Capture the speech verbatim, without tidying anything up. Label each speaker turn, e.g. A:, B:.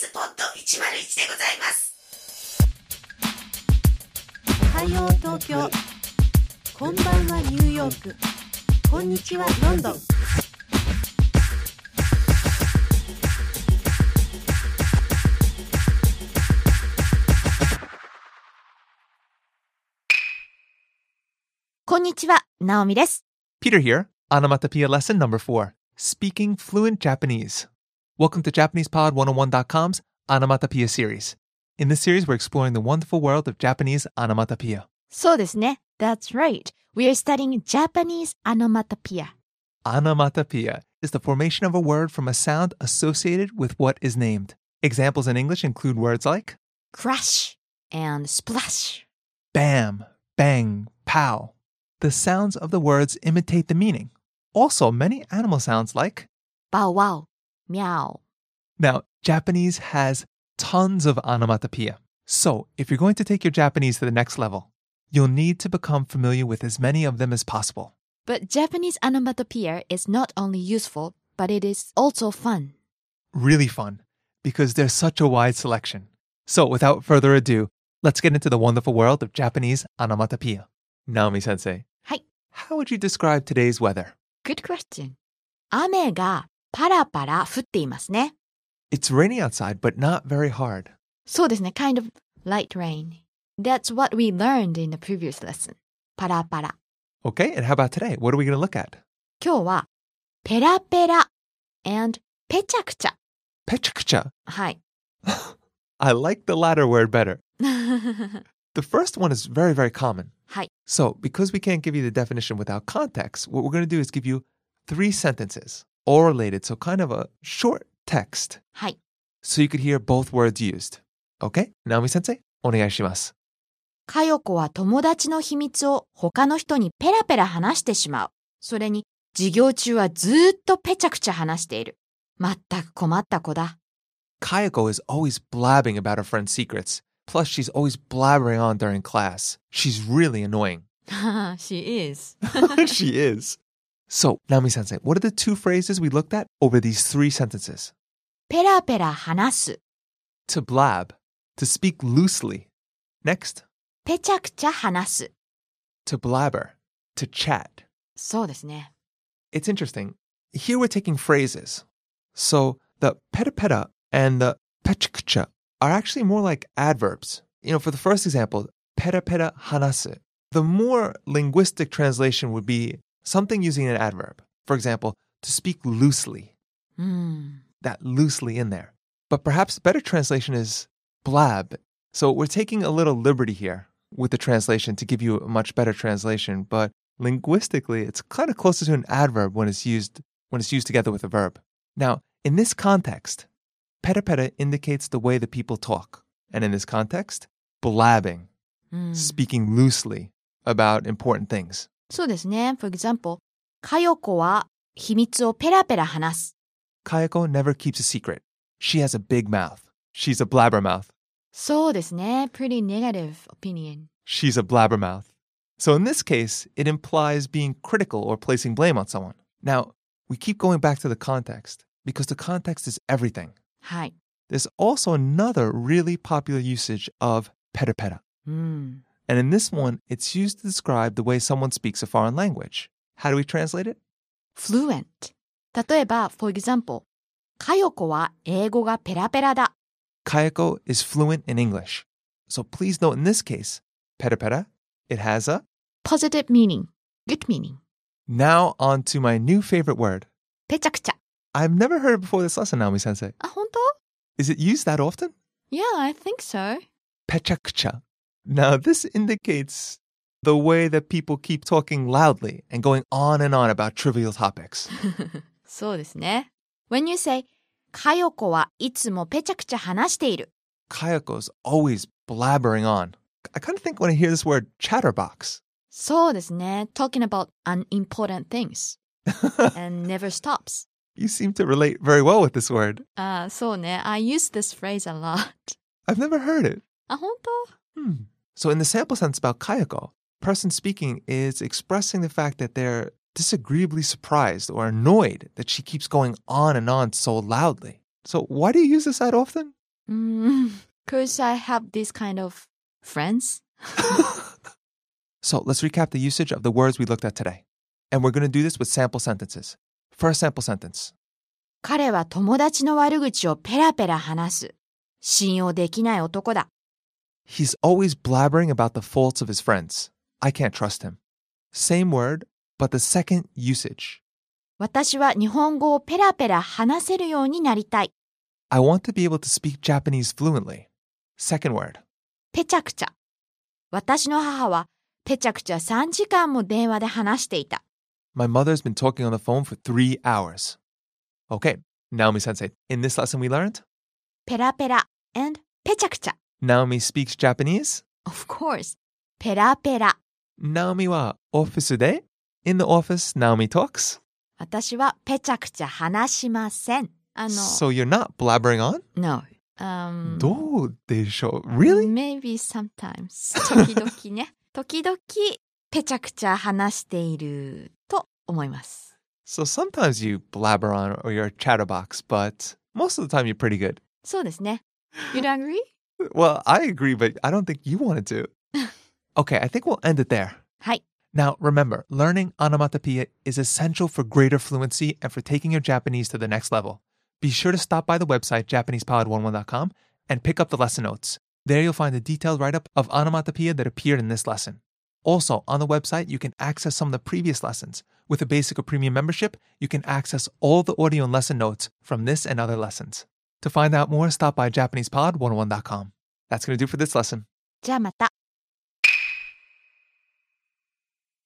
A: スポットいちまるいちでございます。
B: おはよう東京、こんばんはニューヨーク、こんにちはロンドン。こんにちは、ナオミです。
C: Peter here, Onomatopoeia lesson number four, speaking fluent Japanese. Welcome to JapanesePod one oh one dot com's Onomatopoeia series. In this series, we're exploring the wonderful world of Japanese onomatopoeia.
B: そうですね。That's right. We are studying Japanese onomatopoeia.
C: Onomatopoeia is the formation of a word from a sound associated with what is named. Examples in English include words like
B: crash and splash,
C: bam, bang, pow. The sounds of the words imitate the meaning. Also, many animal sounds like
B: bow wow, meow.
C: Now, Japanese has tons of onomatopoeia. So, if you're going to take your Japanese to the next level, you'll need to become familiar with as many of them as possible.
B: But Japanese onomatopoeia is not only useful, but it is also fun.
C: Really fun, because there's such a wide selection. So, without further ado, let's get into the wonderful world of Japanese onomatopoeia. Naomi-sensei,
B: はい。
C: how would you describe today's weather?
B: Good question. 雨がパラパラ降っていますね。
C: It's raining outside, but not very hard.
B: そうですね。Kind of light rain. That's what we learned in the previous lesson. パラパラ。
C: Okay, and how about today? What are we going to look at?
B: 今日はペラペラ and ペチャクチャ。
C: Pechakucha.
B: はい。
C: I like the latter word better. The first one is very, very common.
B: はい。
C: So, because we can't give you the definition without context, what we're going to do is give you three sentences, all related, so kind of a short text.
B: はい。
C: So you could hear both words used. Okay? Naomi-sensei, お願いします。
B: かよこは友達の秘密を他の人にペラペラ話してしまう。それに授業中はずーっとペチャクチャ話している。まったく困った子だ。
C: Kayako is always blabbing about her friend's secrets. Plus, she's always blabbering on during class. She's really annoying.
B: She is.
C: She is. So, Naomi-sensei, what are the two phrases we looked at over these three sentences?
B: ペラペラ話す。
C: To blab, to speak loosely. Next,
B: ペチャクチャ話す。
C: to blabber, to chat.
B: そうですね。
C: It's interesting. Here we're taking phrases. So the peta peta and the pechkucha are actually more like adverbs. You know, for the first example, peta peta hanasu. The more linguistic translation would be something using an adverb. For example, to speak loosely.
B: うん。
C: That loosely in there. But perhaps a better translation is blab. So we're taking a little liberty here with the translation to give you a much better translation. But linguistically, it's kind of closer to an adverb when it's used when it's used together with a verb. Now, in this context, peta peta indicates the way that people talk. And in this context, blabbing,
B: うん、
C: speaking loosely about important things.
B: そうですね。For example, かよこは秘密をペラペラ話す。
C: Kayako never keeps a secret. She has a big mouth. She's a blabbermouth.
B: そうですね。Pretty negative opinion.
C: She's a blabbermouth. So in this case, it implies being critical or placing blame on someone. Now, we keep going back to the context because the context is everything.
B: はい。
C: There's also another really popular usage of peta peta.
B: うん。
C: And in this one, it's used to describe the way someone speaks a foreign language. How do we translate it?
B: fluent. 例えば、for example, かよこは英語がペラペラだ。
C: Kayako is fluent in English. So please note in this case, peta peta, it has a...
B: positive meaning. Good meaning.
C: Now on to my new favorite word.
B: ペチャクチャ。
C: I've never heard it before this lesson, Naomi-sensei.
B: あ、本当?
C: Is it used that often?
B: Yeah, I think so.
C: Pechakucha. Now, this indicates the way that people keep talking loudly and going on and on about trivial topics.
B: そうですね。When you say, かよこはいつもペチャクチャ話している。
C: Kayako's always blabbering on. I kind of think when I hear this word chatterbox.
B: そうですね。Talking about unimportant things. And never stops.
C: You seem to relate very well with this word.
B: ああ、そうね。I use this phrase a lot.
C: I've never heard it.
B: あ、本当?
C: Hmm. So in the sample sentence about Kayako, person speaking is expressing the fact that they're disagreeably surprised or annoyed that she keeps going on and on so loudly. So why do you use this that often?
B: Mm, Cause I have this kind of friends.
C: So let's recap the usage of the words we looked at today. And we're going to do this with sample sentences. First sample sentence.
B: 彼は友達の悪口をペラペラ話す。信用できない男だ。
C: He's always blabbering about the faults of his friends. I can't trust him. Same word, but the second usage.
B: 私は日本語をペラペラ話せるようになりたい。
C: I want to be able to speak Japanese fluently. Second word.
B: ペチャクチャ。私の母はペチャクチャさんじかんも電話で話していた。
C: My mother's been talking on the phone for three hours. Okay, Naomi Sensei, in this lesson we learned
B: ペラペラ and ペチャクチャ。
C: Naomi speaks Japanese.
B: Of course. ペラペラ。
C: Naomi wa office de. In the office, Naomi talks.
B: 私はペチャクチャ話しません。あの、
C: So you're not blabbering on?
B: No. Um,
C: どうでしょう? Really?
B: Maybe sometimes. 時々ね。時々ペチャクチャ話していると思います。
C: So sometimes you blabber on or you're a chatterbox, but most of the time you're pretty good.
B: そうですね。You don't agree?
C: Well, I agree, but I don't think you wanted to. Okay, I think we'll end it there.
B: はい。
C: Now, remember, learning onomatopoeia is essential for greater fluency and for taking your Japanese to the next level. Be sure to stop by the website japanese pod eleven dot com and pick up the lesson notes. There you'll find a detailed write-up of onomatopoeia that appeared in this lesson. Also, on the website, you can access some of the previous lessons. With a basic or premium membership, you can access all the audio and lesson notes from this and other lessons. To find out more, stop by japanese pod eleven dot com. That's going to do for this lesson.
B: じゃあまた。